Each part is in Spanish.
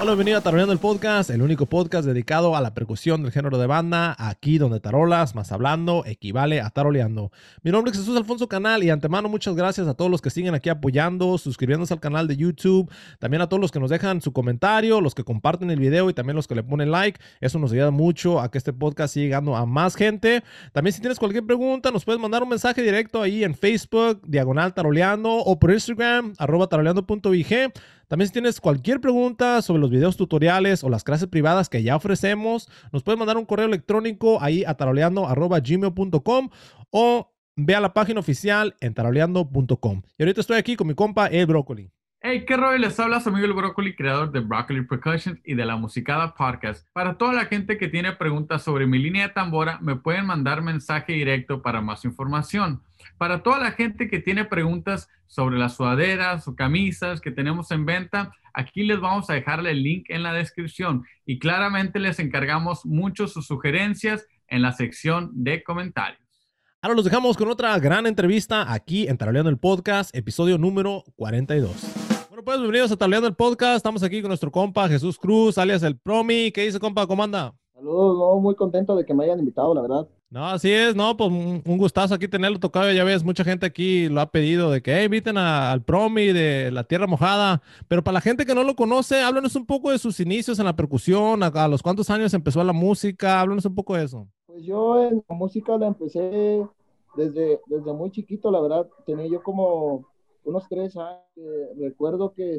Hola, bienvenido a Taroleando el Podcast, el único podcast dedicado a la percusión del género de banda, aquí donde tarolas más hablando equivale a taroleando. Mi nombre es Jesús Alfonso Canal y antemano muchas gracias a todos los que siguen aquí apoyando, suscribiéndose al canal de YouTube, también a todos los que nos dejan su comentario, los que comparten el video y también los que le ponen like. Eso nos ayuda mucho a que este podcast siga llegando a más gente. También si tienes cualquier pregunta, nos puedes mandar un mensaje directo ahí en Facebook, diagonal taroleando, o por Instagram, @taroleando.vg. También si tienes cualquier pregunta sobre los videos tutoriales o las clases privadas que ya ofrecemos, nos puedes mandar un correo electrónico ahí a taroleando@gmail.com o ve a la página oficial en taroleando.com. Y ahorita estoy aquí con mi compa El Brócoli. Hey, qué rollo, les habla su amigo el Brócoli, creador de Broccoli Percussions y de la Musicada Podcast. Para toda la gente que tiene preguntas sobre mi línea de tambora, me pueden mandar mensaje directo para más información. Para toda la gente que tiene preguntas sobre las sudaderas o camisas que tenemos en venta, aquí les vamos a dejar el link en la descripción y claramente les encargamos mucho sus sugerencias en la sección de comentarios. Ahora los dejamos con otra gran entrevista aquí en Taroleando el Podcast, episodio número 42. Bueno, pues bienvenidos a Taroleando el Podcast. Estamos aquí con nuestro compa Jesús Cruz, alias el Promi. ¿Qué dice, compa? ¿Cómo anda? Saludos, no, muy contento de que me hayan invitado, la verdad. No, así es, no, pues un gustazo aquí tenerlo tocado, ya ves, mucha gente aquí lo ha pedido de que inviten al Promi de la Tierra Mojada, pero para la gente que no lo conoce, háblanos un poco de sus inicios en la percusión, a los cuántos años empezó la música, háblanos un poco de eso. Pues yo en la música la empecé desde muy chiquito, la verdad. Tenía yo como unos 3 años. Recuerdo que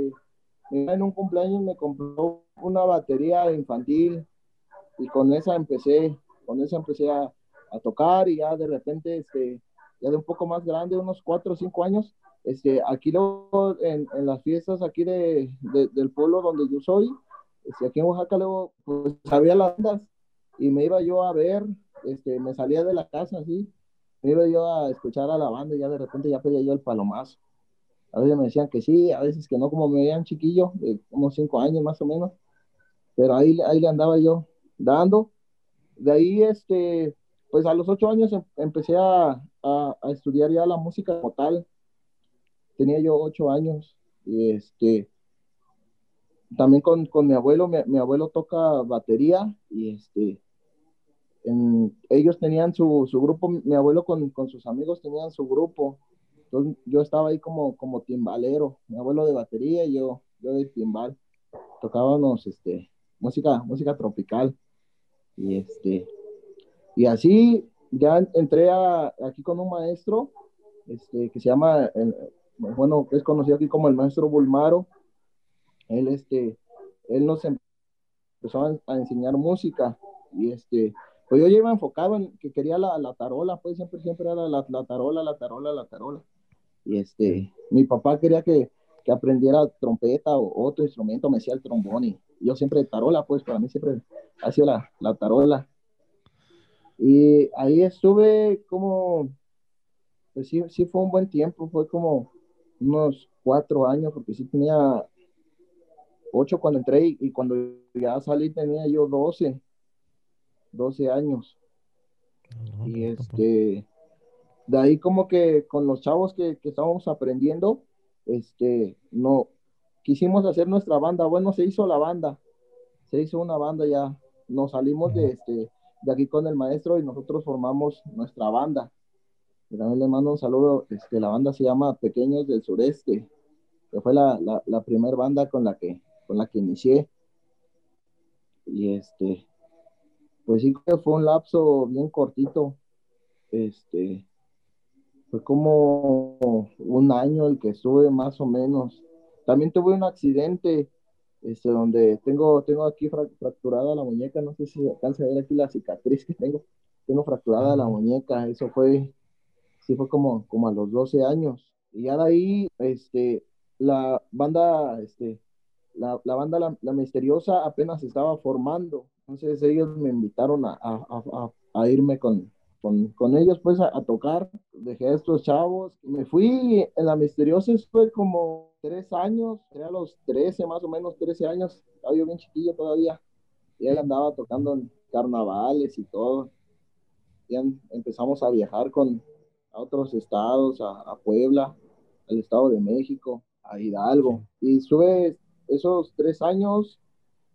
mi mamá en un cumpleaños me compró una batería infantil y con esa empecé a tocar y ya de repente, ya de un poco más grande, unos 4 o 5 años, aquí luego en las fiestas aquí del pueblo donde yo soy, aquí en Oaxaca luego, pues había las bandas y me iba yo a ver, me salía de la casa así, me iba yo a escuchar a la banda y ya de repente ya pedía yo el palomazo. A veces me decían que sí, a veces que no, como me veían chiquillo, de como 5 años más o menos, pero ahí le andaba yo dando. De ahí, pues a los 8 años empecé a estudiar ya la música como tal. Tenía yo 8 años y también con mi abuelo, mi abuelo toca batería y ellos tenían su grupo, mi abuelo con sus amigos tenían su grupo. Entonces yo estaba ahí como timbalero, mi abuelo de batería y yo de timbal. Tocábamos música tropical y y así ya entré aquí con un maestro que se llama, bueno, es conocido aquí como el maestro Bulmaro. Él, él nos empezó a enseñar música y pues yo ya iba enfocado en que quería la tarola, pues siempre era la tarola, la tarola, la tarola. Y mi papá quería que aprendiera trompeta o otro instrumento, me decía el trombón y yo siempre tarola, pues para mí siempre ha sido la tarola. Y ahí estuve como, pues sí, sí fue un buen tiempo, fue como unos 4 años, porque sí tenía 8 cuando entré y cuando ya salí tenía yo 12 años. No, Y tampoco. de ahí como que con los chavos que estábamos aprendiendo, no, quisimos hacer nuestra banda, bueno, se hizo la banda, se hizo una banda ya, nos salimos de aquí con el maestro y nosotros formamos nuestra banda. Y también le mando un saludo. La banda se llama Pequeños del Sureste, que fue la primera banda con la que inicié. Y pues sí que fue un lapso bien cortito. Este, Fue como un año el que estuve más o menos. También tuve un accidente, donde tengo aquí fracturada la muñeca. No sé si se alcanza a ver aquí la cicatriz que tengo. Tengo fracturada la Ah, muñeca. Sí fue como a los 12 años. Y ya de ahí, la banda, la banda la Misteriosa apenas se estaba formando. Entonces ellos me invitaron a irme con ellos, pues, a tocar. Dejé a estos chavos. Me fui en la Misteriosa, estuve como 3 años, era a los 13, más o menos 13 años. Estaba yo bien chiquillo todavía. Y ahí andaba tocando en carnavales y todo. Ya empezamos a viajar a otros estados, a Puebla, al Estado de México, a Hidalgo. sí. Y estuve esos 3 años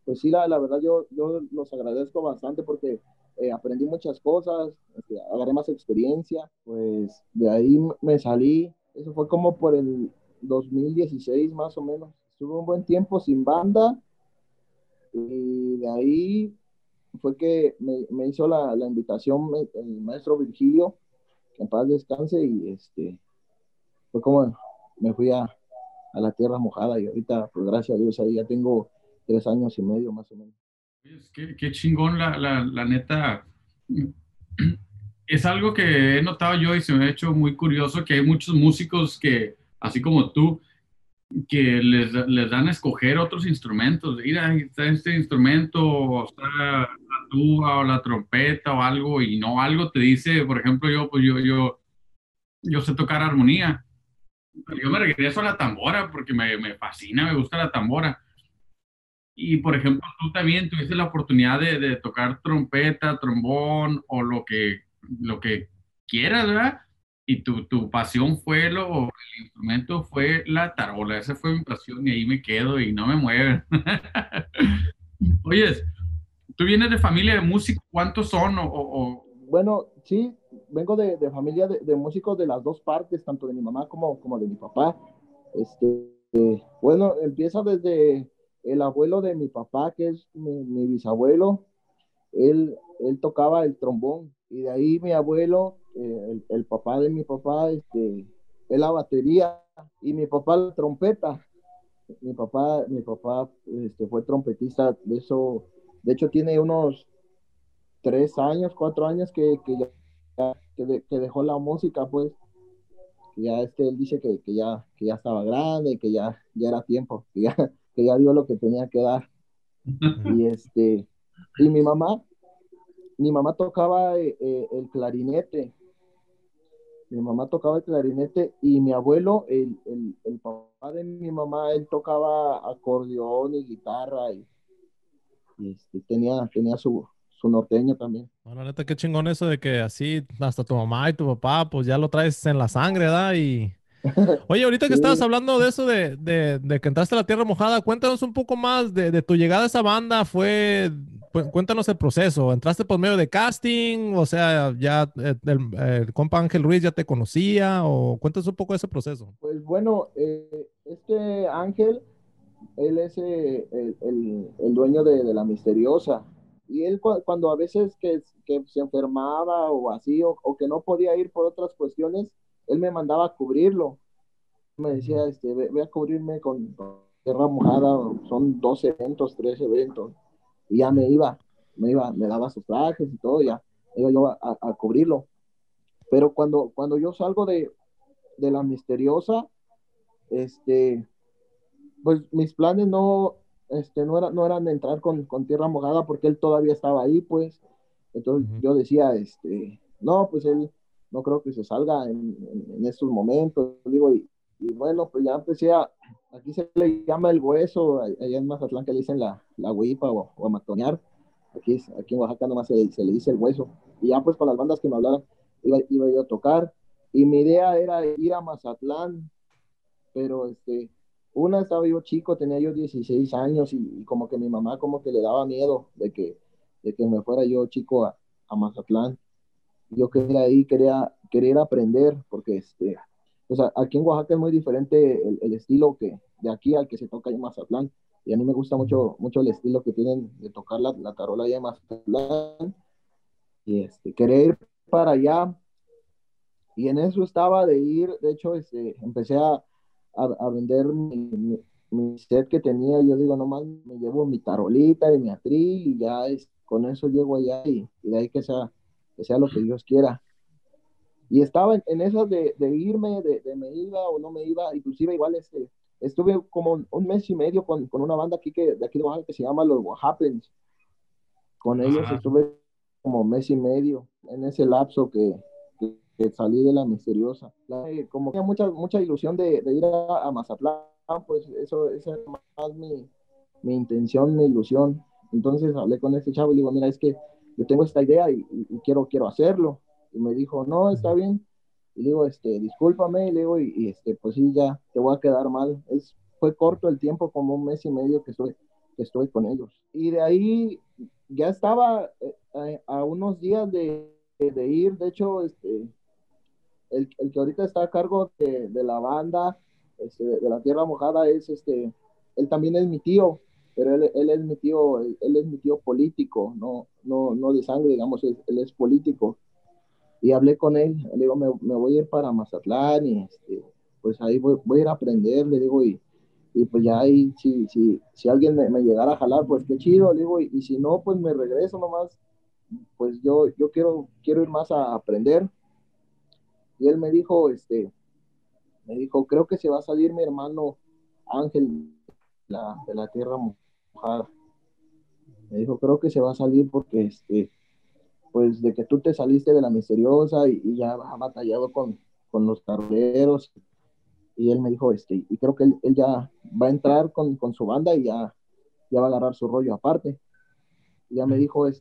pues sí, la verdad yo los agradezco bastante porque aprendí muchas cosas, agarré más experiencia, pues de ahí me salí, eso fue como por el 2016 más o menos. Estuve un buen tiempo sin banda y de ahí fue que me hizo la invitación el maestro Virgilio, que en paz descanse, y fue como me fui a la tierra mojada y ahorita, pues gracias a Dios, ahí ya tengo 3 años y medio más o menos. Qué chingón, la neta. Es algo que he notado yo y se me ha hecho muy curioso que hay muchos músicos que, así como tú, que les dan a escoger otros instrumentos. Mira, está este instrumento, o está la tuba o la trompeta o algo, y no algo te dice, por ejemplo, yo sé tocar armonía. Yo me regreso a la tambora porque me fascina, me gusta la tambora. Y por ejemplo, tú también tuviste la oportunidad de tocar trompeta, trombón o lo que quieras, ¿verdad? Y tu pasión fue el instrumento fue la tarola. Esa fue mi pasión y ahí me quedo y no me mueven. Oyes, tú vienes de familia de músicos, ¿cuántos son? Bueno, sí, vengo de familia de músicos de las dos partes, tanto de mi mamá como de mi papá. Bueno, empieza desde el abuelo de mi papá, que es mi bisabuelo. Él tocaba el trombón y de ahí mi abuelo, el papá de mi papá, él la batería y mi papá la trompeta. Mi papá fue trompetista de eso, de hecho tiene unos 3 años, 4 años que dejó la música, pues, que ya él dice que ya estaba grande, que ya era tiempo, que ya dio lo que tenía que dar. Y y mi mamá tocaba el clarinete y mi abuelo, el papá de mi mamá, él tocaba acordeón y guitarra y tenía su norteño también. No, la neta, qué chingón eso de que así hasta tu mamá y tu papá, pues ya lo traes en la sangre, ¿verdad? Y oye, ahorita que estabas Sí, hablando de eso de que entraste a la Tierra Mojada, cuéntanos un poco más de tu llegada a esa banda. Cuéntanos el proceso. ¿Entraste por medio de casting? O sea, ya el compa Ángel Ruiz ya te conocía, o cuéntanos un poco de ese proceso. pues bueno, este Ángel, él es el dueño de la Misteriosa. Y él cuando a veces que se enfermaba o así, o que no podía ir por otras cuestiones, él me mandaba a cubrirlo. Me Ujú. decía, ve a cubrirme con Tierra Mojada, son 2 eventos, 3 eventos. Y ya Sí. me daba sus trajes y todo, ya iba yo a cubrirlo. Pero cuando yo salgo de la Misteriosa, este, pues mis planes no eran entrar con Tierra Mojada porque él todavía estaba ahí, pues. Entonces Ujú. yo decía, no, pues él no creo que se salga en estos momentos. Digo, y bueno, pues ya aquí se le llama el hueso, allá en Mazatlán que le dicen la huipa o amatonear. Aquí en Oaxaca nomás se le dice el hueso. Y ya pues con las bandas que me hablaran, iba yo a tocar. Y mi idea era ir a Mazatlán, pero una estaba yo chico, tenía yo 16 años y como que mi mamá como que le daba miedo de que me fuera yo chico a Mazatlán. Yo quería aprender porque o sea, aquí en Oaxaca es muy diferente el estilo que de aquí al que se toca en Mazatlán. Y a mí me gusta Ujú. mucho, mucho el estilo que tienen de tocar la tarola allá en Mazatlán. Y quería ir para allá. Y en eso estaba de ir, de hecho, empecé a vender mi set que tenía. Yo digo, nomás me llevo mi tarolita y mi atril y ya con eso llego allá y de ahí que sea lo que Dios quiera. Y estaba en esas de irme, de me iba o no me iba, inclusive igual estuve como un mes y medio con una banda de aquí de Oaxaca que se llama Los Oaxapens. Con ellos Ajá. estuve como mes y medio en ese lapso que salí de la Misteriosa. Como tenía mucha ilusión de ir a Mazatlán, pues esa era más mi intención, mi ilusión. Entonces hablé con este chavo y le digo, mira, es que yo tengo esta idea y quiero hacerlo. Y me dijo, no, está bien. Y le digo, discúlpame, y le digo, pues sí, ya te voy a quedar mal. Fue corto el tiempo, como un mes y medio que que estuve con ellos. Y de ahí ya estaba a unos días de ir, de hecho, el que ahorita está a cargo de la banda, de la Tierra Mojada, él también es mi tío, pero él es mi tío, él es mi tío político, no de sangre, digamos, él es político. Y hablé con él, le digo, me voy a ir para Mazatlán y pues ahí voy a ir a aprender, le digo, y pues ya ahí, si alguien me llegara a jalar, pues qué chido, le digo, y si no, pues me regreso nomás, pues yo quiero ir más a aprender. Y él me dijo, creo que se va a salir mi hermano Ángel de la Tierra Mojada. Me dijo, creo que se va a salir porque, pues, de que tú te saliste de la misteriosa y ya has batallado con los carreros. Y él me dijo, y creo que él ya va a entrar con su banda y ya va a agarrar su rollo aparte. Y ya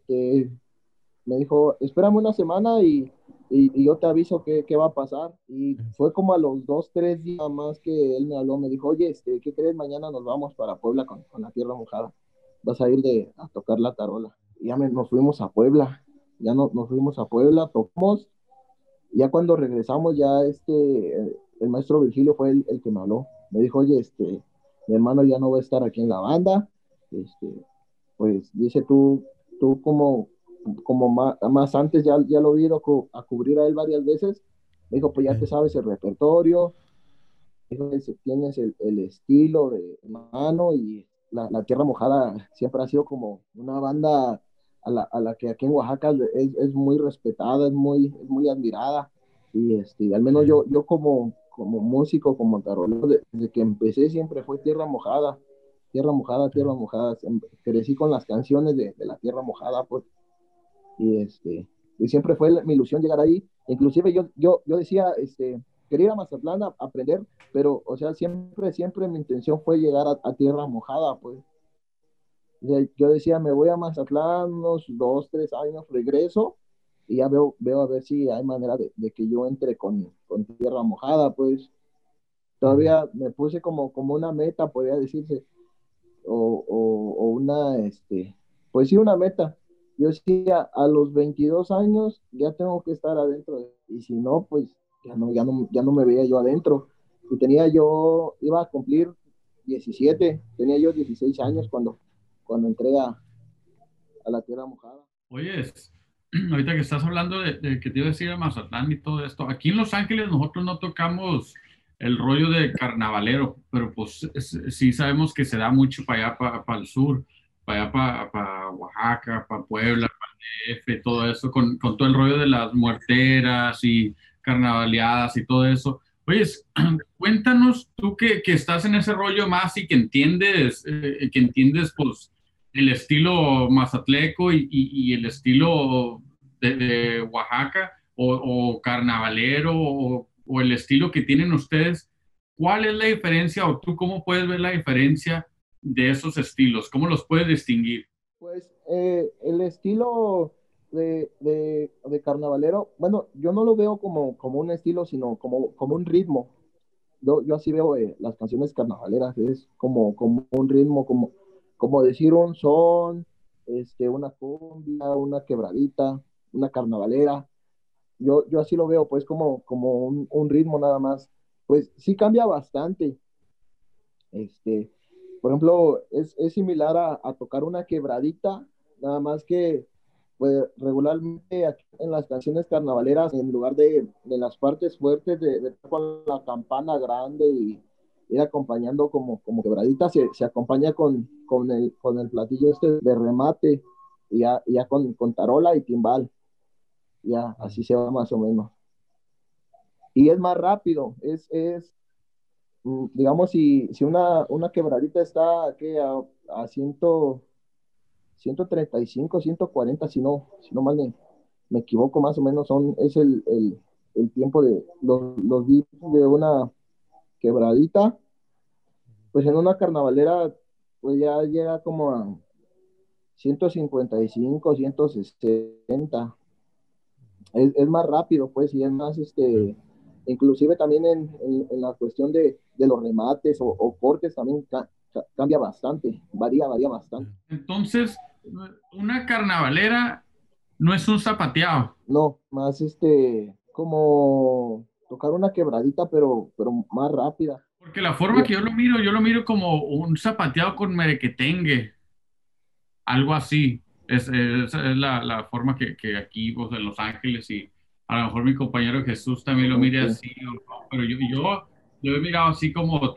me dijo, espérame una semana y yo te aviso qué va a pasar. Y fue como a los 2, 3 días más que él me habló, me dijo, oye, ¿qué crees? Mañana nos vamos para Puebla con la Tierra Mojada. Vas a ir a tocar la tarola. Y ya nos fuimos a Puebla. Ya nos fuimos a Puebla, tocamos. Y ya cuando regresamos, ya el maestro Virgilio fue el que me habló. Me dijo, oye, mi hermano ya no va a estar aquí en la banda. Este, pues dice tú como más antes ya lo he ido a cubrir a él varias veces. Me dijo, pues ya te sabes el repertorio, dijo, tienes el estilo de mano y la Tierra Mojada siempre ha sido como una banda a la que aquí en Oaxaca es muy respetada, es muy admirada. Y al menos yo como músico, como tarolero, desde que empecé siempre fue Tierra Mojada. Tierra Mojada, Tierra Mojada. Crecí con las canciones de la Tierra Mojada, pues, y, y siempre fue mi ilusión llegar ahí. Inclusive yo decía, quería ir a Mazatlán a aprender, pero, o sea, siempre mi intención fue llegar a Tierra Mojada, pues. O sea, yo decía, me voy a Mazatlán unos 2, 3 años, regreso y ya veo a ver si hay manera de que yo entre con Tierra Mojada, pues. Todavía me puse como una meta, podría decirse, o una, pues sí, una meta. Yo decía, a los 22 años ya tengo que estar adentro, y si no, pues ya no me veía yo adentro. Y iba a cumplir 17, tenía yo 16 años cuando entré a la Tierra Mojada. Oye, ahorita que estás hablando de que te iba a decir a Mazatlán y todo esto, aquí en Los Ángeles nosotros no tocamos el rollo de carnavalero, pero pues sí sabemos que se da mucho para allá, para el sur, para allá, para Oaxaca, para Puebla, para el DF, todo eso, con todo el rollo de las muerteras y carnavaleadas y todo eso. Oye, cuéntanos tú que estás en ese rollo más y que entiendes pues el estilo mazatleco y el estilo de Oaxaca o carnavalero o el estilo que tienen ustedes, ¿cuál es la diferencia o tú cómo puedes ver la diferencia de esos estilos? ¿Cómo los puedes distinguir? Pues el estilo de carnavalero, bueno, yo no lo veo como un estilo, sino como un ritmo. Yo así veo las canciones carnavaleras, es como un ritmo, como decir un son, una cumbia, una quebradita, una carnavalera. Yo así lo veo, pues como un ritmo nada más. Pues sí cambia bastante. Este, por ejemplo, es similar a tocar una quebradita, nada más que pues regularmente aquí en las canciones carnavaleras, en lugar de las partes fuertes de con la campana grande y ir acompañando como quebradita, se acompaña con el platillo de remate, y ya con tarola y timbal, ya así se va más o menos. Y es más rápido, digamos, si una quebradita está ¿qué? A 135, 140, si no mal me equivoco, más o menos es el tiempo de los beats de una quebradita. Pues en una carnavalera, pues ya llega como a 155, 160. Es más rápido, pues, y es más, inclusive también en la cuestión de los remates o cortes, también cambia bastante, varía bastante. Entonces, una carnavalera no es un zapateado, No, más como tocar una quebradita, pero más rápida. porque la forma Y, que yo lo miro como un zapateado con merequetengue, algo así. Esa es la forma que aquí, pues, en Los Ángeles, y a lo mejor mi compañero Jesús también lo mire ok. así, pero yo he mirado así como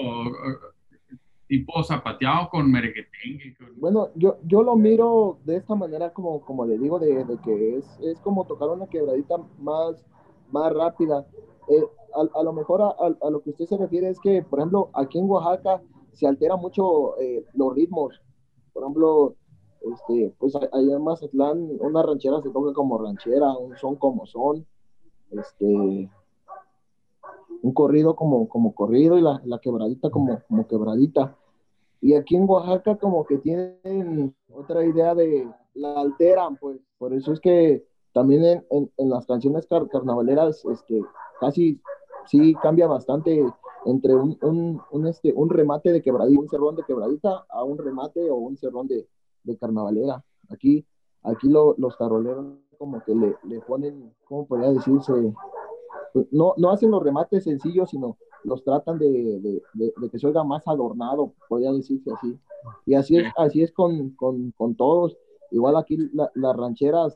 tipo zapateado con merequetengue. Bueno, yo lo miro de esta manera como le digo, de que es como tocar una quebradita más rápida. A lo mejor a lo que usted se refiere es que, por ejemplo, aquí en Oaxaca se altera mucho los ritmos. Por ejemplo, pues allá en Mazatlán una ranchera se toca como ranchera, un son como son, este, un corrido como corrido y la quebradita como quebradita. Y aquí en Oaxaca como que tienen otra idea de la alteran, pues. Por eso es que también en las canciones carnavaleras, casi sí cambia bastante entre un remate de quebradita, un cerrón de quebradita a un remate o un cerrón de carnavalera. Aquí los taroleros como que le ponen, ¿cómo podría decirse? No hacen los remates sencillos, sino los tratan de que se oiga más adornado, podría decirse así. Y así es con todos. Igual aquí las rancheras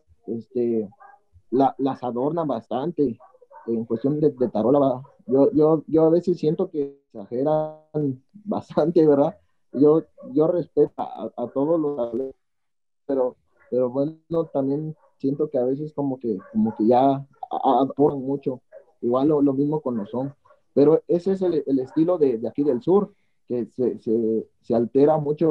las adornan bastante en cuestión de tarola. ¿Verdad? Yo a veces siento que exageran bastante, ¿verdad? Yo, yo respeto a todos los taroleros, pero, pero bueno, también siento que a veces como que ya apuran mucho. Igual lo mismo con los son. Pero ese es el estilo de aquí del sur, que se altera mucho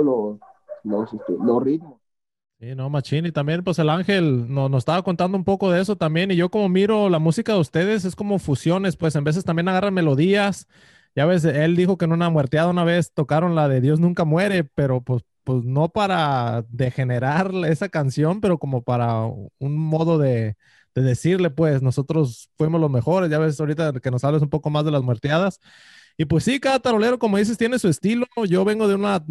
los ritmos. Sí, no, machín. Y también, pues el Ángel nos estaba contando un poco de eso también. Y yo como miro la música de ustedes, es como fusiones, pues en veces también agarran melodías. Ya ves, él dijo que en una muerteada una vez tocaron la de Dios nunca muere, pero pues no para degenerar esa canción, pero como para un modo de decirle, pues nosotros fuimos los mejores. Ya ves, ahorita que nos hables un poco más de las muerteadas. Y pues sí, cada tarolero, como dices, tiene su estilo. Yo vengo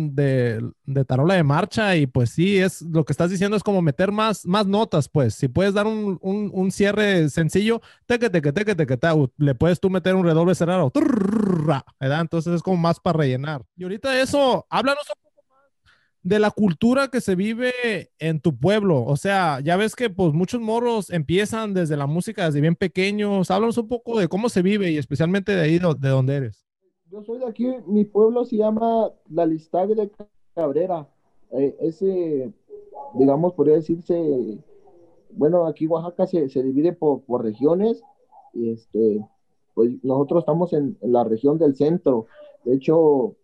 de tarola de marcha y pues sí, es lo que estás diciendo es como meter más notas, pues. Si puedes dar un cierre sencillo, teque, teque, teque, teque, tau, le puedes tú meter un redoble cerrado, turra, ¿verdad? Entonces es como más para rellenar. Y ahorita eso, háblanos un poco de la cultura que se vive en tu pueblo. O sea, ya ves que pues muchos morros empiezan desde la música desde bien pequeños. Háblanos un poco de cómo se vive y especialmente de ahí de donde eres. Yo soy de aquí, mi pueblo se llama La Listag de Cabrera. Ese, digamos, podría decirse, bueno, aquí Oaxaca se divide por regiones y pues nosotros estamos en la región del centro. De hecho,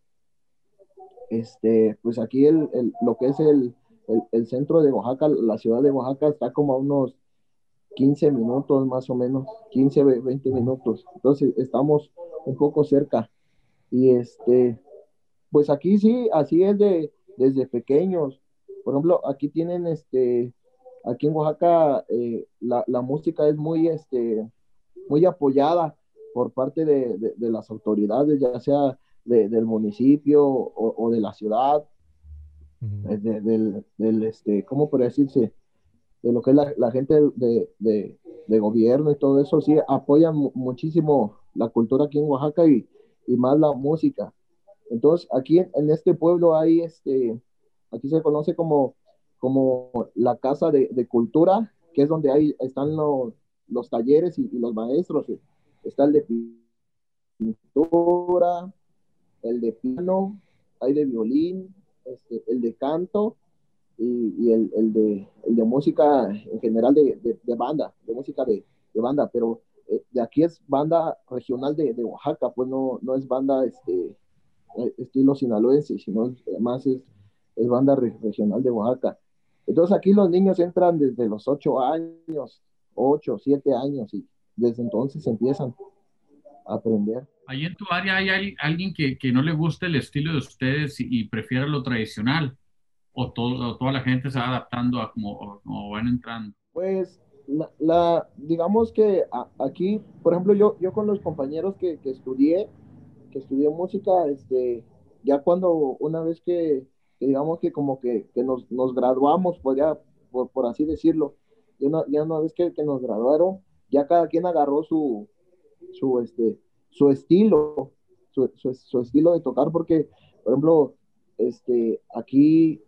pues aquí lo que es el centro de Oaxaca, la ciudad de Oaxaca está como a unos 15 minutos más o menos, 15 20 minutos. Entonces estamos un poco cerca. Y pues aquí sí, así es desde pequeños. Por ejemplo, aquí tienen aquí en Oaxaca la música es muy apoyada por parte de las autoridades, ya sea del municipio o de la ciudad, Ujú. ¿cómo podría decirse? De lo que es la gente de gobierno y todo eso, sí apoyan muchísimo la cultura aquí en Oaxaca y más la música. Entonces, aquí en este pueblo aquí se conoce como la Casa de Cultura, que es donde están los talleres y los maestros. Está el de pintura, el de piano, hay de violín, el de canto y el de música en general de banda, de música de banda, pero de aquí es banda regional de Oaxaca, pues no es banda estilo sinaloense, sino además es banda regional de Oaxaca. Entonces aquí los niños entran desde los 8 años, 8 7 años, y desde entonces empiezan a aprender. Ahí en tu área hay alguien que no le guste el estilo de ustedes y prefiera lo tradicional, o toda la gente se va adaptando a como van entrando. Pues digamos que aquí, por ejemplo, yo con los compañeros que estudié música, ya cuando una vez que digamos que como que nos graduamos, pues ya, por así decirlo, ya una vez que nos graduaron, ya cada quien agarró su, este, su estilo, su estilo de tocar, porque, por ejemplo, aquí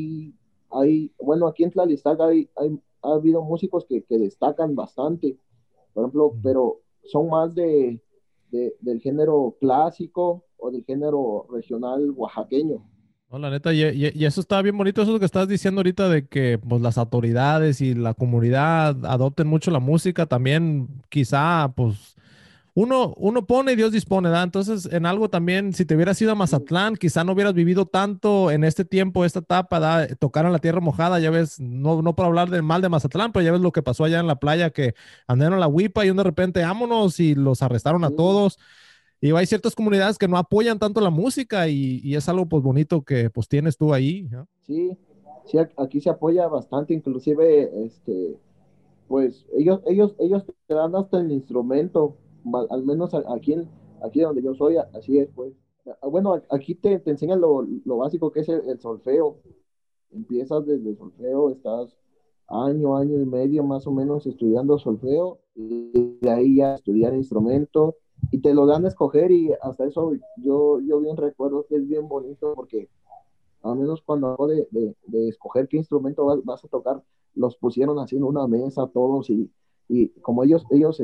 bueno, aquí en Tlalistac ha habido músicos que destacan bastante, por ejemplo, pero son más del género clásico o del género regional oaxaqueño. No, la neta, y eso está bien bonito, eso que estás diciendo ahorita de que pues, las autoridades y la comunidad adopten mucho la música, también quizá pues uno pone y Dios dispone, ¿verdad? Entonces, en algo también, si te hubieras ido a Mazatlán, quizá no hubieras vivido tanto en este tiempo, esta etapa, ¿verdad? Tocar en la tierra mojada, ya ves, no por hablar de mal de Mazatlán, pero ya ves lo que pasó allá en la playa, que andaron a la huipa y de repente, vámonos, y los arrestaron a Sí, todos. Y hay ciertas comunidades que no apoyan tanto la música y es algo pues bonito que pues tienes tú ahí, ¿no? sí, sí, aquí se apoya bastante, inclusive, pues ellos te dan hasta el instrumento, al menos aquí donde yo soy, así es, pues. Bueno, aquí te enseñan lo básico que es el solfeo. Empiezas desde el solfeo, estás año y medio más o menos estudiando solfeo, y de ahí ya estudiar instrumento, y te lo dan a escoger, y hasta eso yo bien recuerdo que es bien bonito, porque al menos cuando hago de escoger qué instrumento vas a tocar, los pusieron así en una mesa todos, y como ellos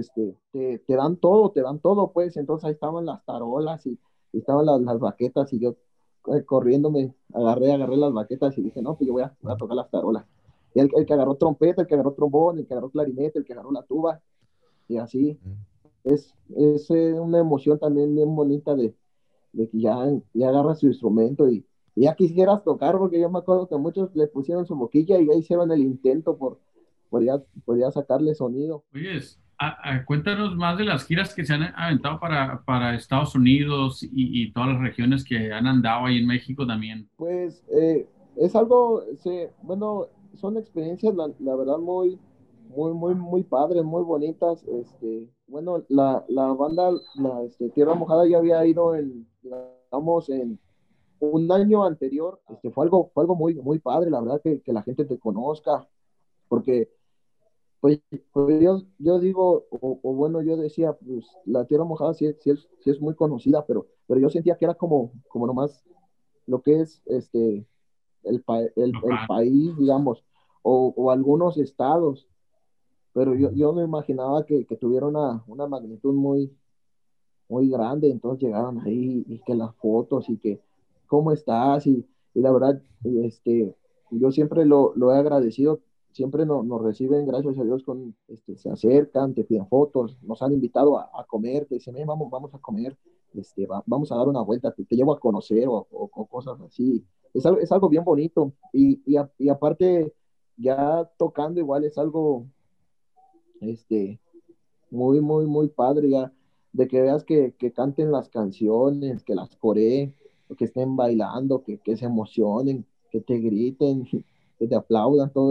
te dan todo, pues. Entonces ahí estaban las tarolas, y estaban las baquetas, y yo corriendo agarré las baquetas y dije, no, pues yo voy a tocar las tarolas. Y el que agarró trompeta, el que agarró trombón, el que agarró clarinete, el que agarró la tuba, y así. Es una emoción también bien bonita de que ya agarras su instrumento, y ya quisieras tocar, porque yo me acuerdo que muchos le pusieron su boquilla y ya hicieron el intento por ya sacarle sonido. Oye, cuéntanos más de las giras que se han aventado para Estados Unidos y todas las regiones que han andado ahí en México también. Pues es algo, bueno, son experiencias, la verdad, muy padres, muy bonitas. Bueno, la banda, Tierra Mojada ya había ido digamos, en un año anterior. Fue algo muy padre, la verdad, que la gente te conozca, porque pues, yo digo, o bueno, yo decía, pues la Tierra Mojada sí es muy conocida, pero yo sentía que era como nomás lo que es el Papá. país, digamos, o algunos estados, pero yo no imaginaba que tuviera una magnitud muy grande. Entonces llegaron ahí, y que las fotos, y que cómo estás, y la verdad, yo siempre lo he agradecido. Siempre nos reciben, gracias a Dios, se acercan, te piden fotos, nos han invitado a comer, te dicen, vamos a comer, vamos a dar una vuelta, te llevo a conocer, o cosas así. Es algo bien bonito, y aparte, ya tocando igual es algo, este, muy padre, ya, de que veas que canten las canciones, que las coreen, o que estén bailando, que se emocionen, que te griten, que te aplaudan. Todo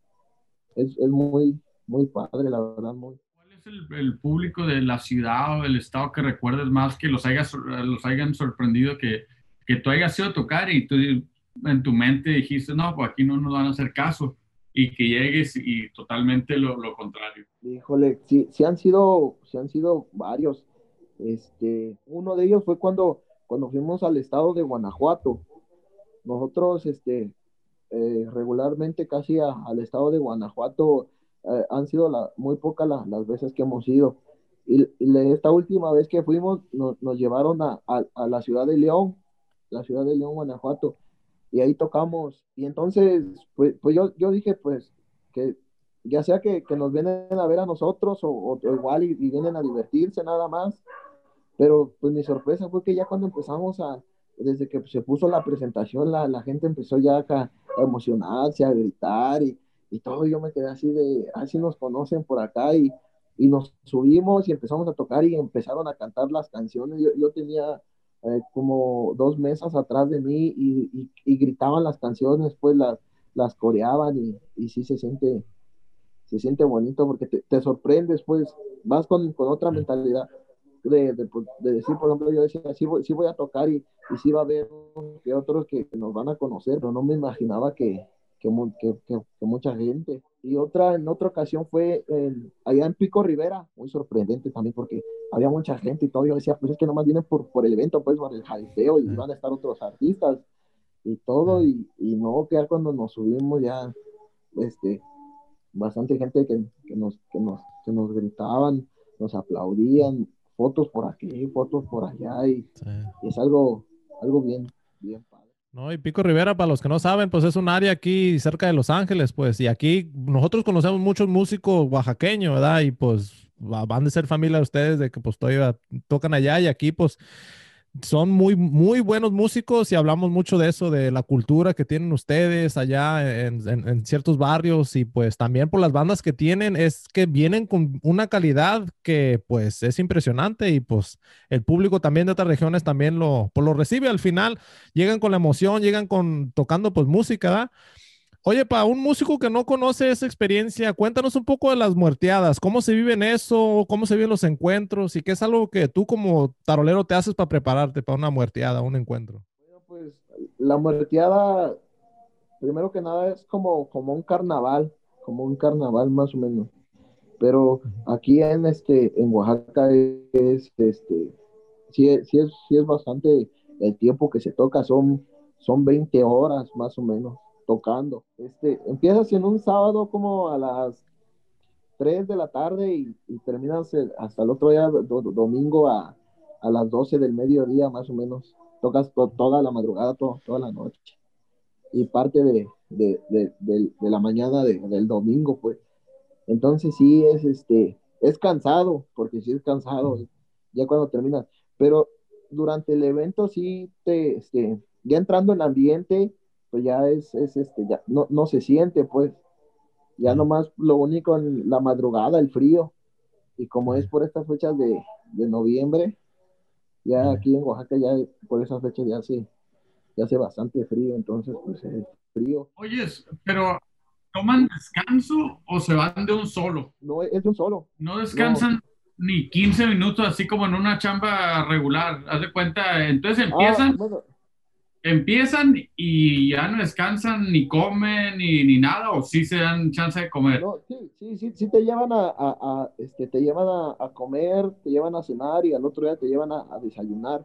es muy padre, la verdad, muy. ¿Cuál es el público de la ciudad o del estado que recuerdes más que los hayan sorprendido que tú hayas ido a tocar y tú en tu mente dijiste, no, pues aquí no nos van a hacer caso y que llegues y totalmente lo contrario? Híjole, sí, sí han sido varios. Uno de ellos fue cuando fuimos al estado de Guanajuato. Nosotros, regularmente, casi al estado de Guanajuato, han sido muy pocas las veces que hemos ido. Esta última vez que fuimos, nos llevaron a la ciudad de León, Guanajuato, y ahí tocamos. Y entonces, pues yo dije, pues, que ya sea que nos vienen a ver a nosotros, o igual, y vienen a divertirse nada más. Pero pues mi sorpresa fue que ya cuando desde que se puso la presentación, la gente empezó ya a emocionarse, a gritar, y todo. Yo me quedé así así nos conocen por acá, y nos subimos y empezamos a tocar, y empezaron a cantar las canciones. Yo tenía como dos mesas atrás de mí, y gritaban las canciones, pues las coreaban, y sí se siente bonito, porque te sorprendes, pues vas con otra mentalidad. de decir, por ejemplo, yo decía, sí voy a tocar y sí va a haber que otros que nos van a conocer, pero no me imaginaba que mucha gente. En otra ocasión fue allá en Pico Rivera, muy sorprendente también porque había mucha gente y todo. Yo decía, pues es que nomás vienen por el evento, pues por el jaripeo y Sí, van a estar otros artistas y todo. sí. Y no, que ya cuando nos subimos ya, este, bastante gente que nos gritaban, nos aplaudían, fotos por aquí, fotos por allá Sí. y es algo bien padre. No, y Pico Rivera, para los que no saben, pues es un área aquí cerca de Los Ángeles, pues, y aquí nosotros conocemos muchos músicos oaxaqueños, ¿verdad? Y pues van de ser familia de ustedes, de que pues todavía tocan allá y aquí pues son muy, muy buenos músicos y hablamos mucho de eso, de la cultura que tienen ustedes allá en ciertos barrios y pues también por las bandas que tienen, es que vienen con una calidad que pues es impresionante y pues el público también de otras regiones también pues, lo recibe al final, llegan con la emoción, llegan con tocando pues música, ¿verdad? Oye, para un músico que no conoce esa experiencia, cuéntanos un poco de las muerteadas, cómo se vive en eso, cómo se viven los encuentros y qué es algo que tú como tarolero te haces para prepararte para una muerteada, un encuentro. Bueno, pues la muerteada, primero que nada, es como un carnaval más o menos. Pero aquí en Oaxaca sí es bastante el tiempo que se toca, son 20 horas más o menos tocando. Empiezas en un sábado como a las 3 de la tarde y terminas hasta el otro día, domingo a las 12 del mediodía más o menos. Tocas toda la madrugada, toda la noche y parte de la mañana del domingo, pues. Entonces sí es cansado, porque sí es cansado ya cuando terminas. Pero durante el evento sí ya entrando en ambiente, pues ya ya no se siente, pues. Ya Sí, nomás lo único en la madrugada, el frío. Y como es sí, por estas fechas de noviembre, ya sí. aquí en Oaxaca ya por esas fechas ya hace bastante frío, entonces pues es frío. Oyes, pero ¿toman descanso o se van de un solo? No es de un solo, No no. descansan ni 15 minutos, así como en una chamba regular. Haz de cuenta, entonces Bueno, empiezan y ya no descansan, ni comen, ni nada, o sí se dan chance de comer. no, sí te llevan te llevan a comer, te llevan a cenar y al otro día te llevan a desayunar.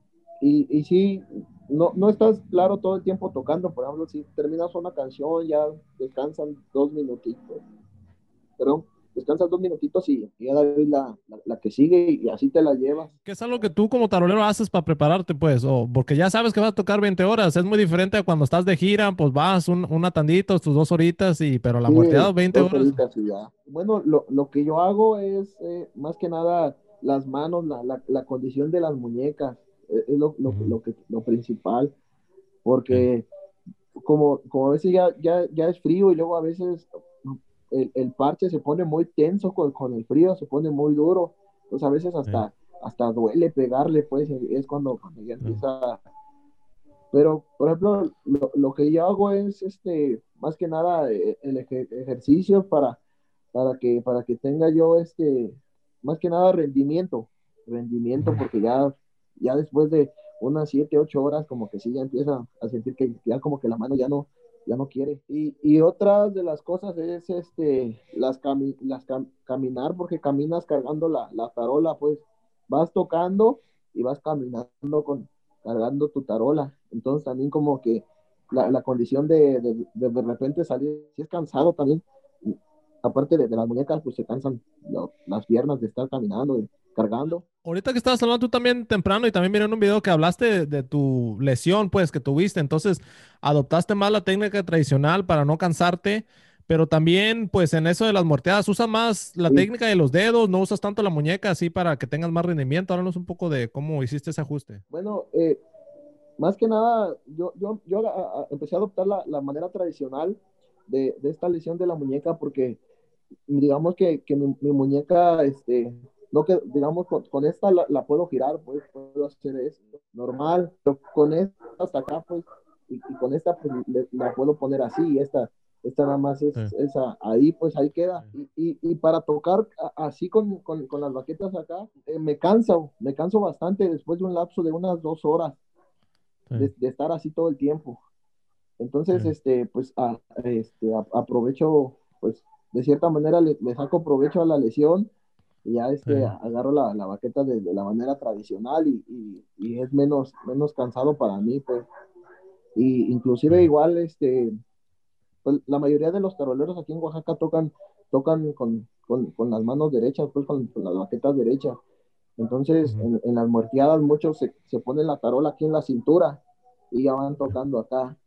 Y sí, no estás, claro, todo el tiempo tocando. Por ejemplo, si terminas una canción, ya descansan 2 minutitos, pero descansas 2 minutitos y ya la que sigue y así te la llevas. ¿Qué es algo que tú como tarolero haces para prepararte, pues? O porque ya sabes que vas a tocar 20 horas. Es muy diferente a cuando estás de gira, pues vas una tandita, tus 2 horitas, pero la Sí, muerteada 20 dos horas. horitas y ya. Bueno, lo que yo hago es más que nada las manos, la condición de las muñecas, es Ujú. lo principal, Ok. porque como a veces ya es frío y luego a veces el parche se pone muy tenso con el frío, se pone muy duro, entonces a veces Sí, hasta duele pegarle, pues es cuando ya sí. empieza. Pero, por ejemplo, lo que yo hago es, más que nada, ejercicio para que tenga yo, más que nada rendimiento, Ujú. porque ya después de unas 7, 8 horas, como que sí, ya empieza a sentir que ya como que la mano ya no quiere. Y otra de las cosas es, caminar, porque caminas cargando la tarola, pues vas tocando y vas caminando cargando tu tarola. Entonces también como que la condición de repente salir, si es cansado también, aparte de las muñecas, pues se cansan las piernas de estar caminando y cargando. Ahorita que estabas hablando tú también temprano y también miré en un video que hablaste de tu lesión, pues, que tuviste. Entonces, adoptaste más la técnica tradicional para no cansarte, pero también, pues, en eso de las morteadas, usas más la Sí, técnica de los dedos, no usas tanto la muñeca así para que tengas más rendimiento. Háblanos un poco de cómo hiciste ese ajuste. bueno, más que nada, yo empecé a adoptar la manera tradicional de esta lesión de la muñeca porque digamos que mi muñeca, no que, digamos, con esta la puedo girar, pues puedo hacer esto normal, pero con esta hasta acá, pues, y con esta, pues, la puedo poner así, y esta esta nada más Sí, ahí, pues ahí queda. sí, Y para tocar así con las baquetas acá, me canso bastante después de un lapso de unas 2 horas sí, de estar así todo el tiempo. sí, Entonces, pues aprovecho, pues de cierta manera le saco provecho a la lesión y ya sí, agarro la baqueta de la manera tradicional y es menos cansado para mí, pues. Y inclusive sí. igual, pues, la mayoría de los taroleros aquí en Oaxaca tocan con las manos derechas, pues con las baquetas derechas. Entonces, Ujú. en las muerteadas muchos se ponen la tarola aquí en la cintura y ya van tocando acá.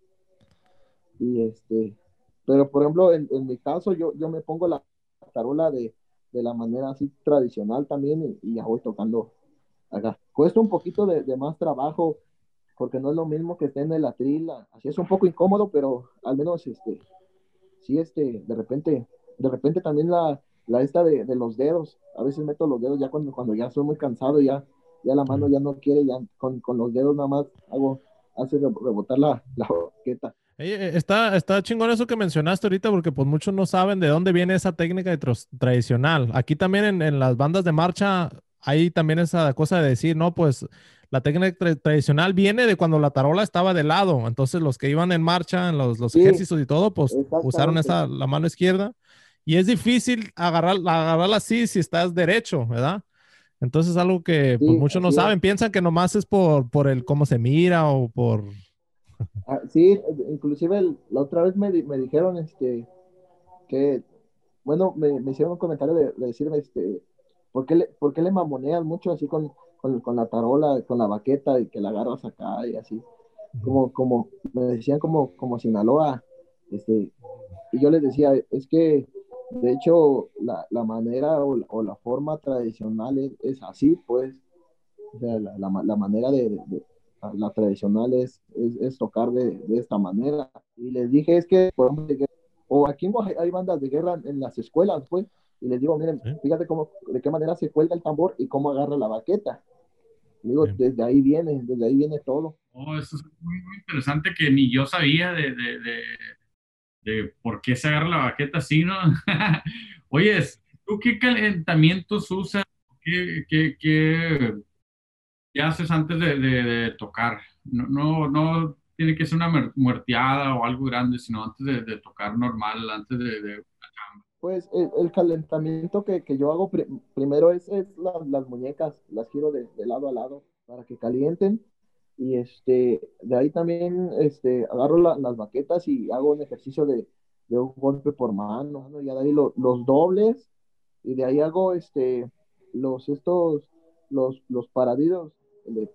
Y pero por ejemplo, en mi caso, yo me pongo la tarola de la manera así tradicional también y ya voy tocando acá. Cuesta un poquito de más trabajo porque no es lo mismo que esté en el atril, así es un poco incómodo, pero al menos sí, de repente también la esta de los dedos, a veces meto los dedos ya cuando ya estoy muy cansado, ya la Sí. mano ya no quiere, ya con los dedos nada más hace rebotar la baqueta. Está chingón eso que mencionaste ahorita porque pues muchos no saben de dónde viene esa técnica tradicional. Aquí también en las bandas de marcha hay también esa cosa de decir, no, pues la técnica tradicional viene de cuando la tarola estaba de lado. Entonces los que iban en marcha, en los Sí, ejércitos y todo, pues usaron exactamente. la mano izquierda. Y es difícil agarrarla así si estás derecho, ¿verdad? Entonces algo que pues Sí, muchos no así es. saben, piensan que nomás es por el cómo se mira o por... Sí, inclusive la otra vez me dijeron que, bueno, me hicieron un comentario de decirme, ¿por qué le mamoneas mucho así con la tarola, con la baqueta y que la agarras acá y así? Ujú, Como me decían como Sinaloa, este, y yo les decía, es que de hecho la manera o la forma tradicional es así, pues, o sea, la manera la tradicional es tocar de esta manera. Y les dije, es que, por ejemplo, o aquí en Oaxaca hay bandas de guerra en las escuelas, pues, y les digo, miren, sí, fíjate de qué manera se cuelga el tambor y cómo agarra la baqueta. Y digo, sí. desde ahí viene todo. Oh, eso es muy, muy interesante que ni yo sabía de por qué se agarra la baqueta así, ¿no? Oyes, ¿tú qué calentamientos usas? ¿Qué haces antes de tocar? No, no, no tiene que ser una muerteada o algo grande, sino antes de tocar normal, antes de... Pues el calentamiento que yo hago primero es las muñecas, las giro de lado a lado para que calienten. Y de ahí también agarro las baquetas y hago un ejercicio de un golpe por mano, ¿no? Y de ahí los dobles, y de ahí hago los, estos, los paradidos, de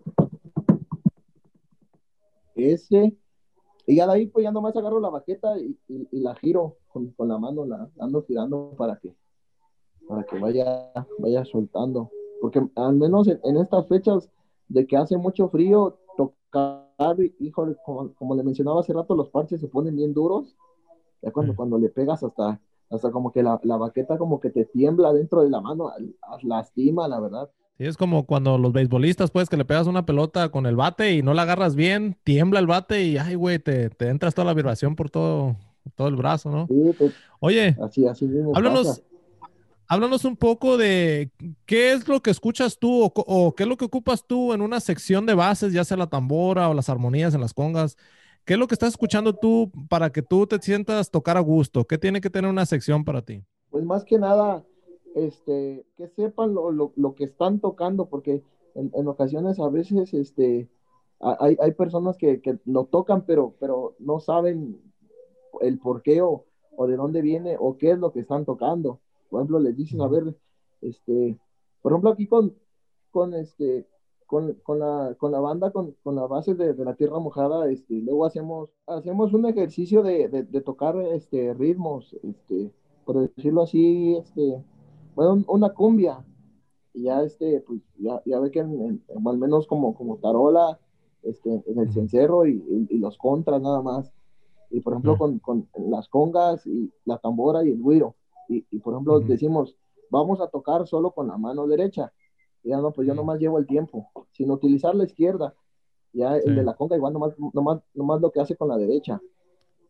ese, y ya de ahí pues ya nomás agarro la baqueta y la giro con la mano, la ando girando para que vaya soltando. Porque al menos en estas fechas de que hace mucho frío, tocar, híjole, como le mencionaba hace rato, los parches se ponen bien duros. Ya Sí. cuando le pegas hasta como que la baqueta como que te tiembla dentro de la mano, lastima, la verdad. Sí, es como cuando los beisbolistas, pues, que le pegas una pelota con el bate y no la agarras bien, tiembla el bate y, ay, güey, te entras toda la vibración por todo el brazo, ¿no? Sí, Oye, así mismo pasa. háblanos, háblanos un poco de qué es lo que escuchas tú o qué es lo que ocupas tú en una sección de bases, ya sea la tambora o las armonías en las congas. ¿Qué es lo que estás escuchando tú para que tú te sientas tocar a gusto? ¿Qué tiene que tener una sección para ti? Pues más que nada, que sepan lo que están tocando, porque en ocasiones a veces hay personas que lo tocan, pero no saben el por qué o de dónde viene o qué es lo que están tocando. Por ejemplo, les dices, a Ujú, ver, por ejemplo, aquí con, este, con la banda, con la base de la Tierra Mojada, luego hacemos un ejercicio de tocar ritmos, por decirlo así, bueno, una cumbia, y ya pues ya ve que al menos como tarola, en el ujú, cencerro y los contras nada más. Y por ejemplo, sí, con las congas y la tambora y el güiro. Y por ejemplo, ujú, decimos, vamos a tocar solo con la mano derecha. Y ya no, pues yo ujú, nomás llevo el tiempo, sin utilizar la izquierda. Ya sí, el de la conga igual nomás lo que hace con la derecha.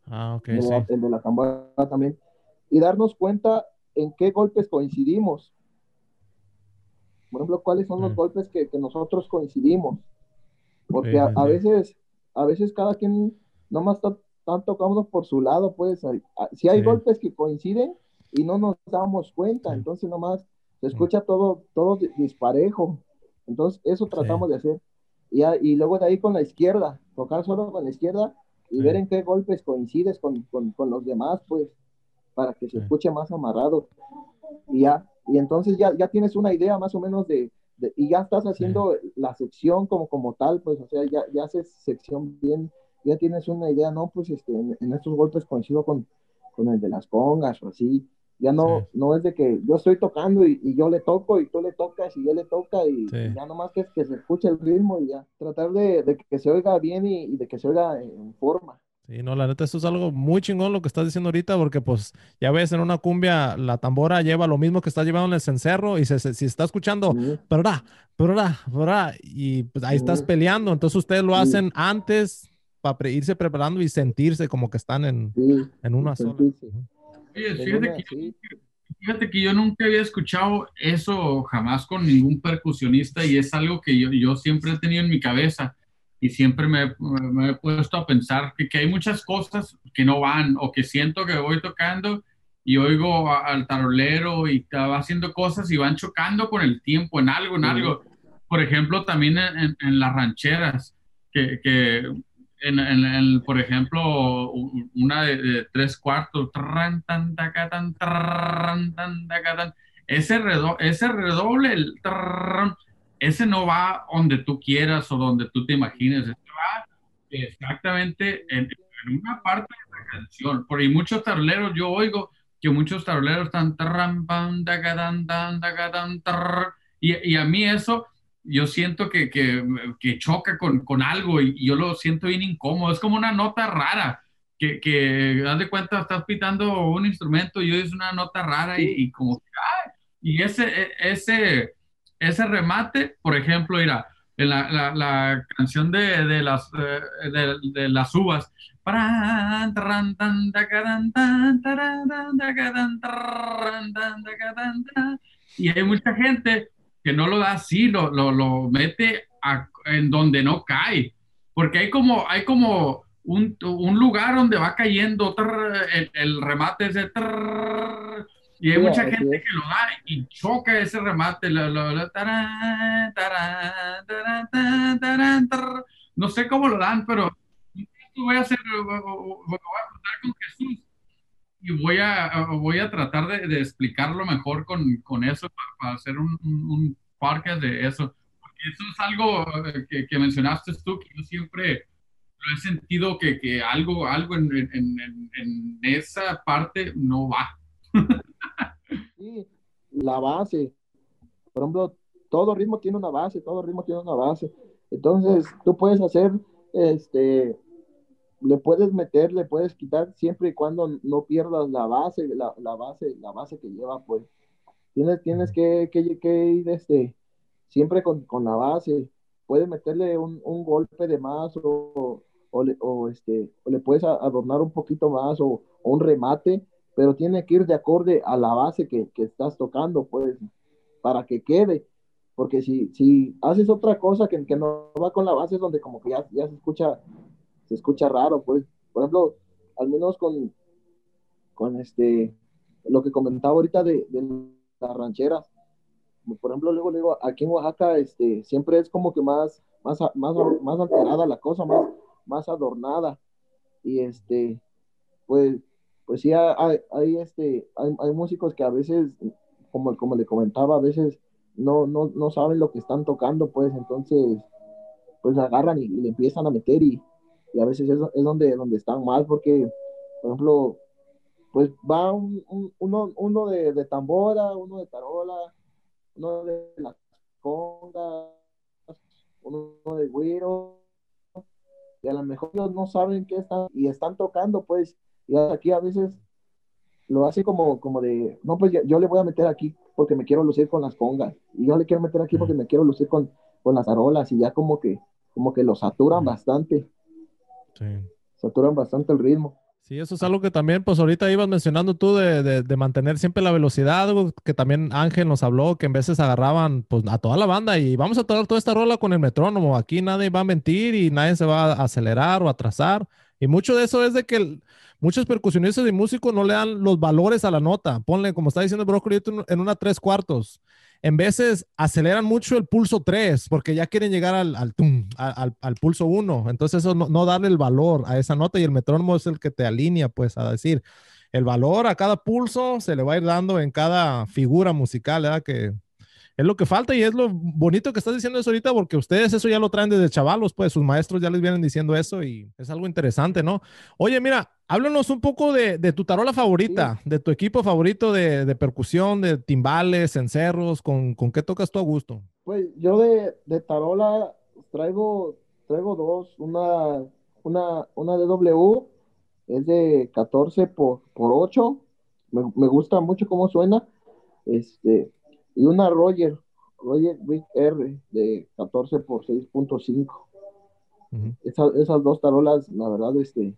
Ah, ok, el sí. el de la tambora también, y darnos cuenta en qué golpes coincidimos. Por ejemplo, cuáles son los Mm, golpes que nosotros coincidimos, porque sí, sí, sí. a veces cada quien nomás están tocando por su lado, pues si hay Sí, golpes que coinciden y no nos damos cuenta, sí. entonces nomás se Mm, escucha todo disparejo. Entonces eso sí, tratamos de hacer. Y luego de ahí con la izquierda, tocar solo con la izquierda y sí, ver en qué golpes coincides con los demás, pues, para que se sí, escuche más amarrado. Y entonces ya tienes una idea más o menos y ya estás sí. haciendo la sección como tal, pues, o sea, ya haces sección bien, ya tienes una idea, no, pues, en estos golpes coincido con el de las congas o así, ya Sí, no es de que yo estoy tocando y yo le toco y tú le tocas y él le toca y sí. ya nomás que se escuche el ritmo y ya, tratar de que se oiga bien y de que se oiga en forma. Sí, no, la neta, esto es algo muy chingón lo que estás diciendo ahorita, porque pues ya ves, en una cumbia la tambora lleva lo mismo que está llevando en el cencerro y si está escuchando, Mm, y pues ahí estás mm, peleando. Entonces ustedes lo sí, hacen antes para irse preparando y sentirse como que están sí, en una sola. sentirse Ujú. Oye, en una, sí. fíjate que yo nunca había escuchado eso jamás con ningún percusionista y es algo que yo siempre he tenido en mi cabeza y siempre me he puesto a pensar que hay muchas cosas que no van o que siento que voy tocando y oigo al tarolero y va haciendo cosas y van chocando con el tiempo en Mm, algo. Por ejemplo, también en las rancheras, que por ejemplo, una de tres cuartos, trran, tan, taca, tan, trran, tan, taca, tan. Ese redoble, ese no va donde tú quieras o donde tú te imagines, ese va exactamente en una parte de la canción. Por ahí muchos taroleros, yo oigo que muchos taroleros están trran, pan, taca, tan, taca, tan, y a mí eso yo siento que choca con algo y yo lo siento bien incómodo. Es como una nota rara, haz de cuenta, estás pitando un instrumento y oyes una nota rara sí, y como, y ese remate, por ejemplo, mira, en la canción de las uvas. Paran, tarran, tan, tacaran, tan, taran, tan, tacaran, tarran, tan, tacaran, tan. Y hay mucha gente que no lo da así, lo mete en donde no cae. Porque hay como un lugar donde va cayendo el remate ese. Y hay sí, mucha así gente es. que lo da y choca ese remate. Tarán, tarán, tarán, tarán, tarán, tarán. No sé cómo lo dan, pero voy a hacer, voy a contar con Jesús y voy a tratar de explicarlo mejor con eso para hacer un podcast de eso. Porque eso es algo que mencionaste tú, que yo siempre lo he sentido que algo en esa parte no va. Sí, la base. Por ejemplo, todo ritmo tiene una base, todo ritmo tiene una base. Entonces, tú puedes hacer, este, le puedes meter, le puedes quitar siempre y cuando no pierdas la base, la base que lleva, pues. Tienes que ir, siempre con la base. Puedes meterle un golpe de más o le puedes adornar un poquito más o un remate, pero tiene que ir de acorde a la base que estás tocando, pues, para que quede. Porque si haces otra cosa que no va con la base, es donde como que ya se escucha raro, pues. Por ejemplo, al menos con lo que comentaba ahorita de las rancheras. Por ejemplo, luego, aquí en Oaxaca, siempre es como que más alterada la cosa, más adornada. Y pues, pues sí, hay músicos que a veces, como le comentaba, a veces no saben lo que están tocando, pues entonces, pues agarran y le empiezan a meter y a veces es donde están mal, porque, por ejemplo, pues va uno de tambora, uno de tarola, uno de las congas, uno de güiro, y a lo mejor ellos no saben qué están, y están tocando, pues, y aquí a veces lo hace como de, no, pues yo le voy a meter aquí porque me quiero lucir con las congas, y yo le quiero meter aquí Sí, porque me quiero lucir con las arolas, y ya como que lo sí, saturan bastante sí. el ritmo. Sí, eso es algo que también, pues ahorita ibas mencionando tú de mantener siempre la velocidad, algo que también Ángel nos habló, que en veces agarraban pues a toda la banda y vamos a tocar toda esta rola con el metrónomo, aquí nadie va a mentir y nadie se va a acelerar o atrasar. Y mucho de eso es de que muchos percusionistas y músicos no le dan los valores a la nota. Ponle, como está diciendo Brócoli, en una tres cuartos. En veces aceleran mucho el pulso 3 porque ya quieren llegar al, tum, al pulso uno. Entonces eso no darle el valor a esa nota y el metrónomo es el que te alinea pues a decir el valor a cada pulso se le va a ir dando en cada figura musical, ¿verdad? Que es lo que falta y es lo bonito que estás diciendo eso ahorita porque ustedes eso ya lo traen desde chavalos, pues sus maestros ya les vienen diciendo eso y es algo interesante, ¿no? Oye, mira, háblanos un poco de tu tarola Sí, favorita, de tu equipo favorito de percusión, de timbales, cencerros, con qué tocas tú a gusto. pues yo de tarola traigo dos, una DW, es de 14 por 8, me gusta mucho cómo suena, este, y una Roger Wick R de 14 por 6.5. Ujú. Esas dos tarolas, la verdad,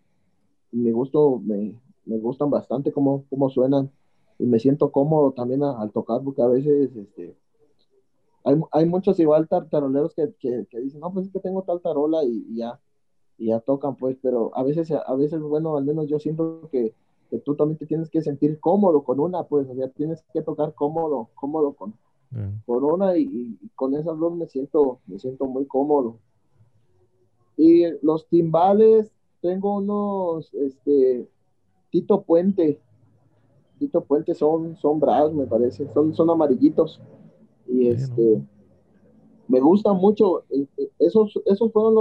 me gustan bastante cómo suenan y me siento cómodo también al tocar porque a veces hay muchos igual taroleros que dicen, no, pues es que tengo tal tarola y ya tocan pues, pero a veces, bueno, al menos yo siento que tú también te tienes que sentir cómodo con una, pues, o sea, tienes que tocar cómodo Eh, con una y con esas dos me siento muy cómodo. Y los timbales, tengo unos, Tito Puente. Tito Puente son bravos, me parece. Son amarillitos. Y sí, ¿no? me gusta mucho. Esos fueron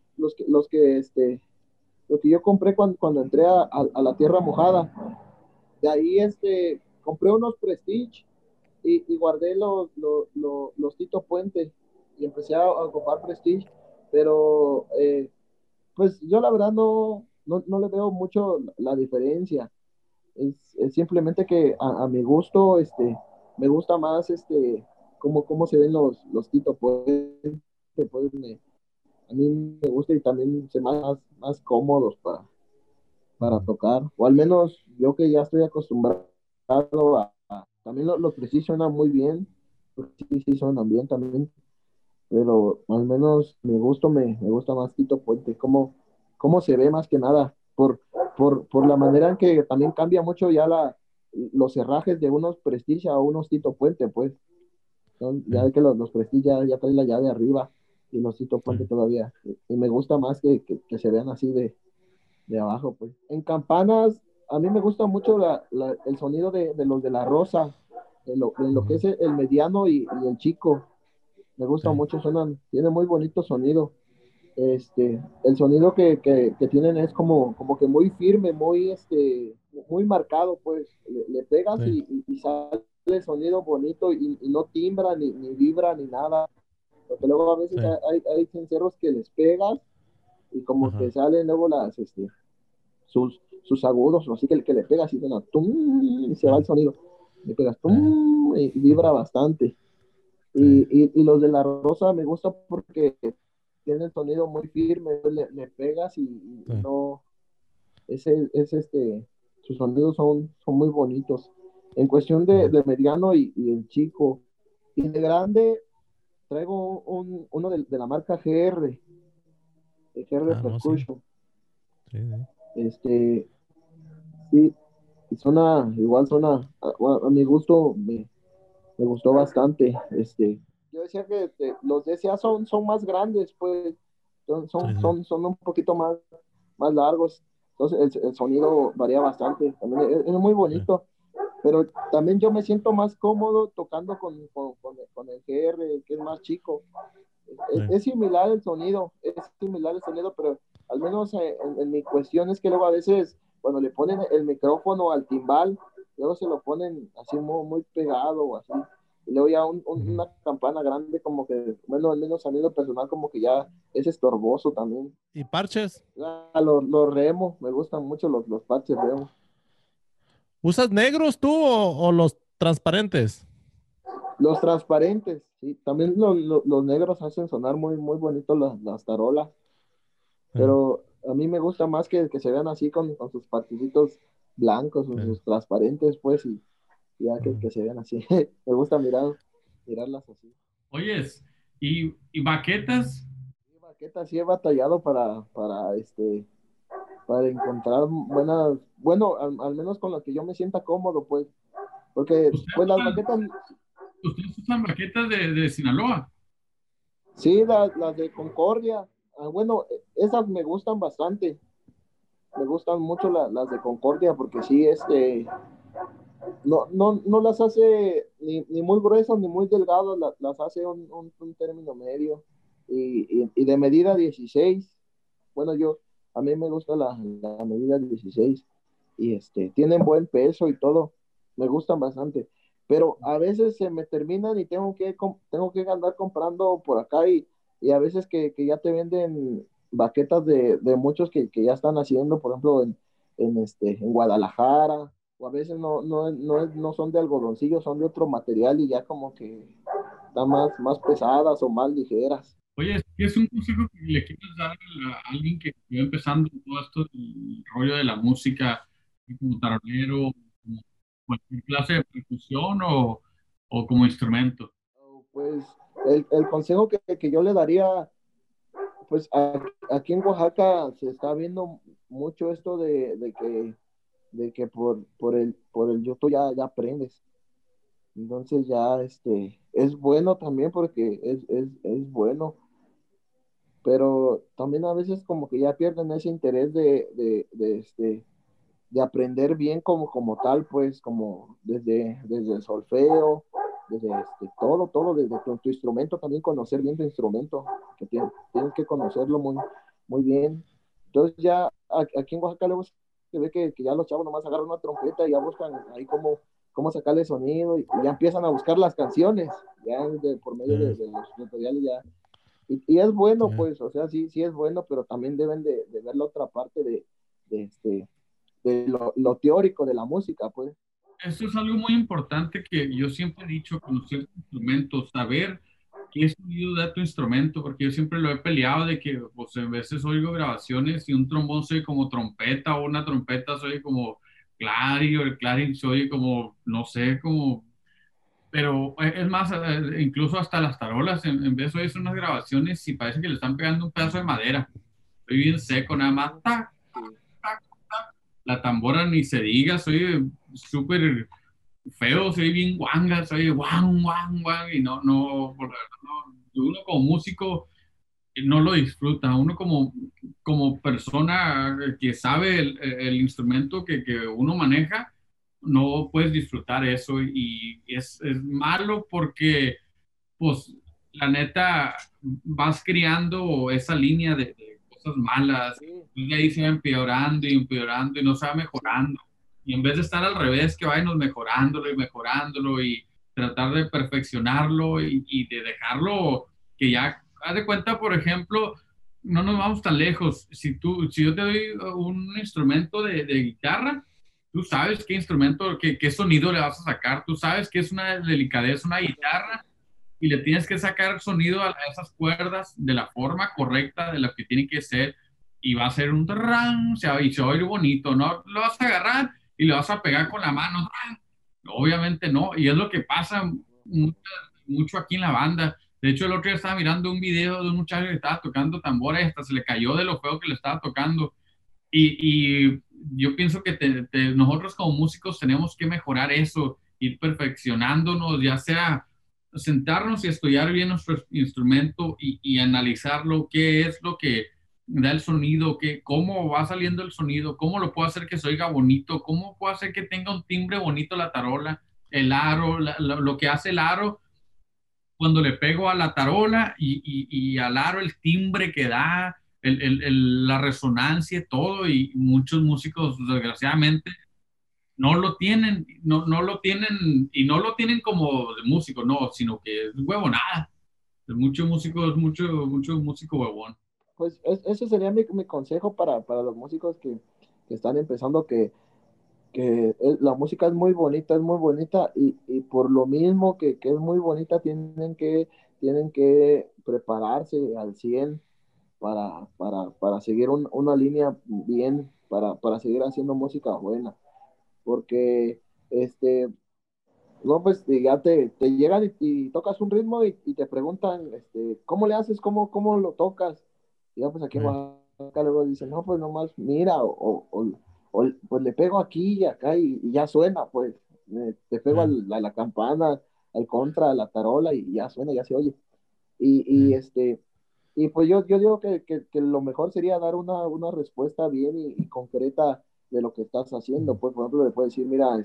los que yo compré cuando entré a la Tierra Mojada. De ahí compré unos Prestige y guardé los Tito Puente y empecé a ocupar Prestige. Pero pues yo la verdad no le veo mucho la diferencia. Es simplemente que a mi gusto, me gusta más, cómo se ven los Tito Puente, pues a mí me gusta y también se me hacen más cómodos para Ujú. tocar, o al menos yo que ya estoy acostumbrado también los Precision suenan muy bien, sí, sí suenan bien también, pero al menos mi gusto me gusta más Tito Puente, cómo se ve más que nada, por la manera en que también cambia mucho ya los herrajes de unos Prestige a unos Tito Puente, pues. Sí, Ya ve que los Prestige ya traen la llave arriba y los Tito sí. Puente todavía. Y me gusta más que se vean así de abajo, pues. En campanas, a mí me gusta mucho el sonido de los de la Rosa, en lo que Ujú. es el mediano y el chico. Me Sí, gusta mucho, tiene muy bonito sonido. El sonido que tienen es como que muy firme, muy marcado, pues le pegas sí. y sale el sonido bonito y no timbra, ni vibra, ni nada. Porque luego a veces Sí. hay cencerros que les pegas y como que Ajá. salen luego sus agudos, así que le pegas y suena tum, y se Sí. va el sonido. Le pegas Sí. tum, y vibra Ujú. bastante. Sí. Y los de la Rosa me gusta porque tiene el sonido muy firme, le pegas y Sí. no, sus sonidos son muy bonitos. En cuestión de, Ujú. de mediano y el chico, y de grande traigo uno de la marca de GR Ah, no, sí. Percussion. Sí, sí. Este, sí, y igual a mi gusto me gustó bastante. Yo decía que los DCA son más grandes, pues son, Sí, son, sí. son, son un poquito más largos, entonces el sonido varía bastante, también es muy Sí. bonito, pero también yo me siento más cómodo tocando con el GR, que es más chico. Sí. Es similar el sonido, pero al menos en mi cuestión es que luego a veces cuando le ponen el micrófono al timbal, luego se lo ponen así muy pegado o así. Y luego ya Ujú. una campana grande como que, bueno, al menos a mí lo personal como que ya es estorboso también. ¿Y parches? Los remos, me gustan mucho los parches remos. ¿Usas negros tú o los transparentes? Los transparentes, sí, también los negros hacen sonar muy bonitos las tarolas. Sí. Pero A mí me gusta más que se vean así con sus partecitos blancos o Sí. sus transparentes, pues, y ya Ujú. que se vean así. Me gusta mirarlas así. Oyes, y baquetas, Sí, baquetas sí he batallado para encontrar buenas, bueno, al menos con las que yo me sienta cómodo, pues, porque, ustedes pues las usan, baquetas, ustedes usan baquetas de Sinaloa. sí, las de Concordia, bueno, esas me gustan bastante, me gustan mucho las de Concordia, porque sí, no las hace ni muy gruesas ni muy delgadas, las hace un término medio, y de medida 16. Bueno, a mí me gusta la medida 16 y tienen buen peso y todo, me gustan bastante, pero a veces se me terminan y tengo que andar comprando por acá y a veces que ya te venden baquetas de muchos que ya están haciendo, por ejemplo, en Guadalajara, o a veces no son de algodoncillo, son de otro material y ya como que están más pesadas o más ligeras. Oye, ¿qué es un consejo que le quieres dar a alguien que va empezando todo esto del rollo de la música, como tarolero, como cualquier clase de percusión o como instrumento? Pues el consejo que yo le daría, pues aquí en Oaxaca se está viendo mucho esto de que por el YouTube ya aprendes. Entonces ya es bueno también porque es bueno, pero también a veces como que ya pierden ese interés de aprender bien como tal, pues como desde el solfeo, desde todo, desde tu instrumento, también conocer bien tu instrumento, que tienes que conocerlo muy bien. Entonces ya aquí en Oaxaca luego se ve que ya los chavos nomás agarran una trompeta y ya buscan ahí cómo sacarle sonido y ya empiezan a buscar las canciones, ya por medio Sí, de los tutoriales ya. Y es bueno, sí. pues, o sea, sí es bueno, pero también deben de ver la otra parte de, este, de lo teórico de la música, pues. Eso es algo muy importante que yo siempre he dicho, conocer tu instrumento, saber qué sonido da tu instrumento, porque yo siempre lo he peleado de que pues, a veces oigo grabaciones y un trombón soy como trompeta o una trompeta soy como clari o el clarín soy como, no sé, como... Pero es más, incluso hasta las tarolas, en vez de oír unas grabaciones y parece que le están pegando un pedazo de madera. Estoy bien seco, nada más. Tac, Sí, tac. La tambora ni se diga, soy súper feo, soy bien guanga, soy guang, guang, guang, y por la verdad, uno como músico no lo disfruta, uno como persona que sabe el instrumento que uno maneja, no puedes disfrutar eso y es malo porque, pues, la neta, vas criando esa línea de cosas malas sí, y de ahí se va empeorando y no se va sí, mejorando. Y en vez de estar al revés, que vayamos mejorándolo y tratar de perfeccionarlo y de dejarlo que ya, haz de cuenta, por ejemplo, no nos vamos tan lejos. Si yo te doy un instrumento de guitarra, tú sabes qué instrumento, qué sonido le vas a sacar, tú sabes que es una delicadeza, una exacto. guitarra y le tienes que sacar sonido a esas cuerdas de la forma correcta de lo que tiene que ser y va a ser un ran, y se va a oír bonito, ¿no? Lo vas a agarrar y lo vas a pegar con la mano, ran. Obviamente no, y es lo que pasa mucho, mucho aquí en la banda. De hecho, el otro día estaba mirando un video de un muchacho que estaba tocando tambora y hasta se le cayó de lo feo que le estaba tocando. Y yo pienso que nosotros como músicos tenemos que mejorar eso, ir perfeccionándonos, ya sea sentarnos y estudiar bien nuestro instrumento y analizarlo, qué es lo que da el sonido, cómo va saliendo el sonido, cómo lo puedo hacer que se oiga bonito, cómo puedo hacer que tenga un timbre bonito la tarola, el aro, lo que hace el aro cuando le pego a la tarola y al aro el timbre que da, la resonancia, todo, y muchos músicos desgraciadamente no lo tienen, no lo tienen, y no lo tienen como de músico, no, sino que es huevonada. Es mucho músico, mucho músico huevón. Pues ese sería mi consejo para los músicos que están empezando, la música es muy bonita, y por lo mismo que es muy bonita, tienen que prepararse al 100 para seguir una línea bien, para seguir haciendo música buena, porque no, pues ya te llegan y tocas un ritmo y te preguntan, ¿cómo le haces? ¿Cómo lo tocas? Y ya pues aquí en Sí. Oaxaca luego dicen, no, pues nomás mira, pues le pego aquí y acá y ya suena, pues, te pego Sí. a la campana, al contra, a la tarola y ya suena, ya se oye. Sí. Y pues yo digo que lo mejor sería dar una respuesta bien y concreta de lo que estás haciendo. Pues, por ejemplo, le puedes decir, mira,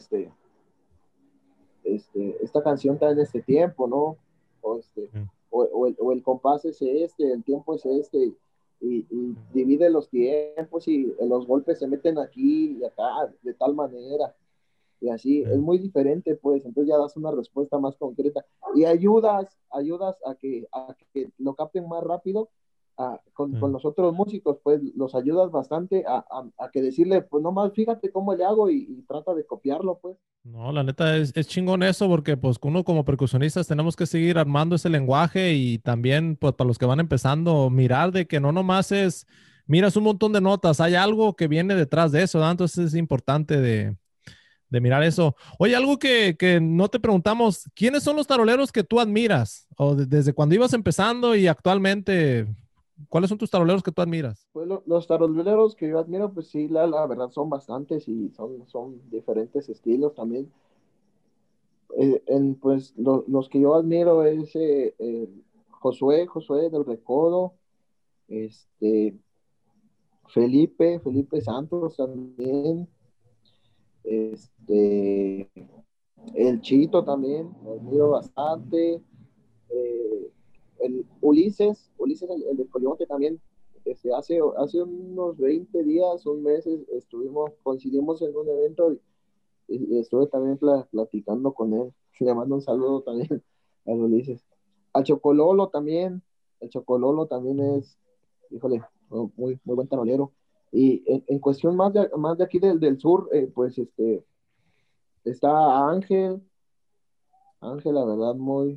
esta canción está en este tiempo, ¿no? O, Sí. o el compás es el tiempo es y divide los tiempos y los golpes se meten aquí y acá de tal manera. Y así Sí. es muy diferente, pues, entonces ya das una respuesta más concreta y ayudas a que lo capten más rápido con Sí. los otros músicos, pues los ayudas bastante a que decirle, pues nomás fíjate cómo le hago y trata de copiarlo, pues. No, la neta es chingón eso porque pues uno como percusionistas tenemos que seguir armando ese lenguaje y también pues para los que van empezando mirar de que no nomás es, miras un montón de notas, hay algo que viene detrás de eso, ¿no? Entonces es importante de mirar eso. Oye, algo que no te preguntamos, ¿quiénes son los taroleros que tú admiras? O desde cuando ibas empezando y actualmente, ¿cuáles son tus taroleros que tú admiras? Pues los taroleros que yo admiro, pues sí, la verdad son bastantes y son diferentes estilos también. Pues los que yo admiro es Josué del Recodo, este, Felipe Santos también, este, el Chito también, lo admiro bastante, eh, Ulises el de Coyote también, hace unos 20 días, un mes, coincidimos en un evento y estuve también platicando con él. Le mando un saludo también a Ulises. Al Chocololo también. El Chocololo también híjole, muy buen tarolero. Y en cuestión más de aquí del sur, pues está Ángel, la verdad,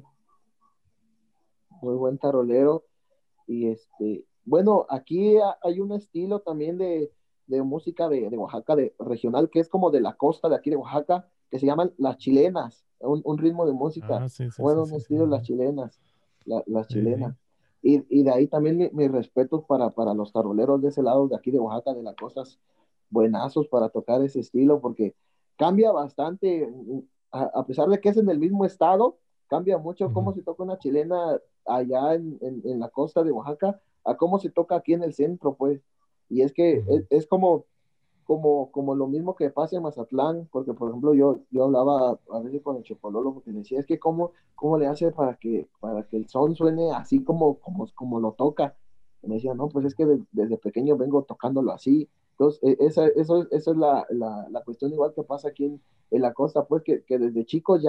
muy buen tarolero. Y bueno, aquí hay un estilo también de música de Oaxaca, de regional, que es como de la costa de aquí de Oaxaca, que se llaman las chilenas, un ritmo de música, Ah, sí, sí, sí, bueno, un sí, sí. estilo de las chilenas, las Sí, chilenas. sí. Y de ahí también mis respetos para los taroleros de ese lado de aquí de Oaxaca, de las costas, buenazos para tocar ese estilo, porque cambia bastante, a pesar de que es en el mismo estado, cambia mucho cómo Ujú, se toca una chilena allá en la costa de Oaxaca a cómo se toca aquí en el centro, pues. Y es que ujú. es como lo mismo que pasa en Mazatlán, porque por ejemplo yo hablaba a veces con el Chopololo, porque decía, es que cómo le hace para que el son suene así como lo toca. Y me decía, no, pues es que desde pequeño vengo tocándolo así. Entonces, eso es la cuestión igual que pasa aquí en la costa, pues que desde chicos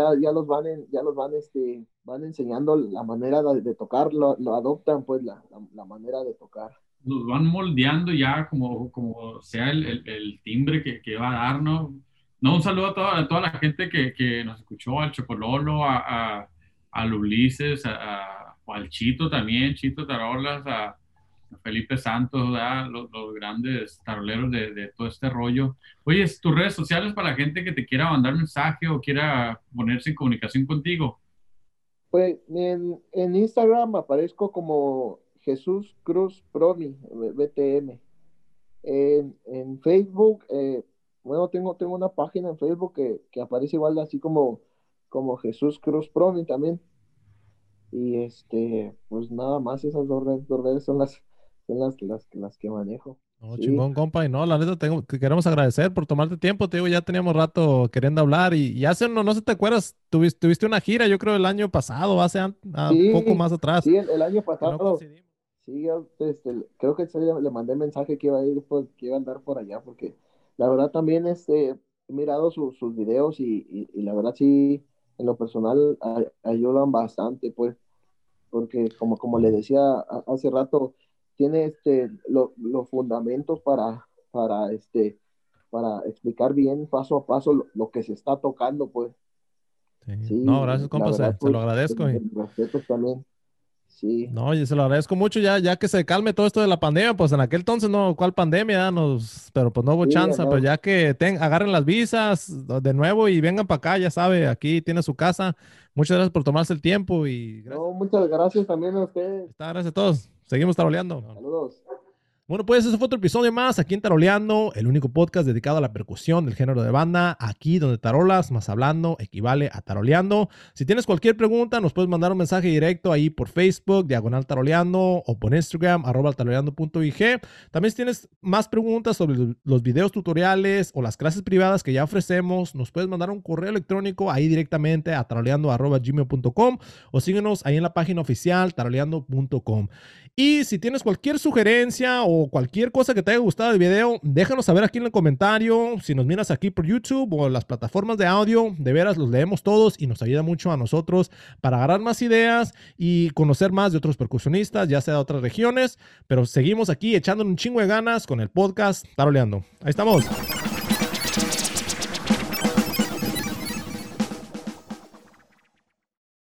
van enseñando la manera de tocar, lo adoptan pues la manera de tocar. Los van moldeando ya como sea el timbre que va a dar, ¿no? No, un saludo a toda la gente que nos escuchó, al Chocololo, al Ulises, o al Chito también, Chito Tarolas, a Felipe Santos, ¿verdad? Los grandes taroleros de todo este rollo. Oye, tus redes sociales para la gente que te quiera mandar mensaje o quiera ponerse en comunicación contigo. Pues en Instagram aparezco como Jesús Cruz Promi, BTM. En Facebook, bueno, tengo una página en Facebook que aparece igual así como Jesús Cruz Promi también. Y pues nada más esas dos redes son las que manejo. No, Sí, chingón, compa. Y no, la neta, que queremos agradecer por tomarte tiempo. Te digo, ya teníamos rato queriendo hablar y hace, no sé si te acuerdas, tuviste una gira, yo creo, el año pasado, poco sí, más atrás, sí, el año que no pasado. coincidimos. Sí, creo que sí le mandé mensaje que iba a ir, que iba a andar por allá, porque la verdad también he mirado sus videos y la verdad sí, en lo personal ayudan bastante, pues, porque como le decía hace rato, tiene los fundamentos para explicar bien paso a paso lo que se está tocando, pues. Sí. Sí, No, gracias, la compa, verdad, se lo pues, agradezco. respetos también. Sí. No, y se lo agradezco mucho ya que se calme todo esto de la pandemia, pues en aquel entonces no, ¿cuál pandemia? Pero pues no hubo Sí, chance, no, pero ya que agarren las visas de nuevo y vengan para acá, ya sabe, aquí tiene su casa. Muchas gracias por tomarse el tiempo y gracias. no, muchas gracias también a ustedes. Gracias a todos. Seguimos taroleando. Saludos. Bueno, pues ese fue otro episodio más aquí en Taroleando, el único podcast dedicado a la percusión del género de banda, aquí donde tarolas más hablando equivale a taroleando. Si tienes cualquier pregunta, nos puedes mandar un mensaje directo ahí por Facebook, diagonal taroleando, o por Instagram, @taroleando.ig. También si tienes más preguntas sobre los videos tutoriales o las clases privadas que ya ofrecemos, nos puedes mandar un correo electrónico ahí directamente a taroleando@gmail.com o síguenos ahí en la página oficial taroleando.com. Y si tienes cualquier sugerencia o cualquier cosa que te haya gustado del video, déjanos saber aquí en el comentario. Si nos miras aquí por YouTube o las plataformas de audio, de veras los leemos todos y nos ayuda mucho a nosotros para agarrar más ideas y conocer más de otros percusionistas, ya sea de otras regiones. Pero seguimos aquí echando un chingo de ganas con el podcast Taroleando. Ahí estamos.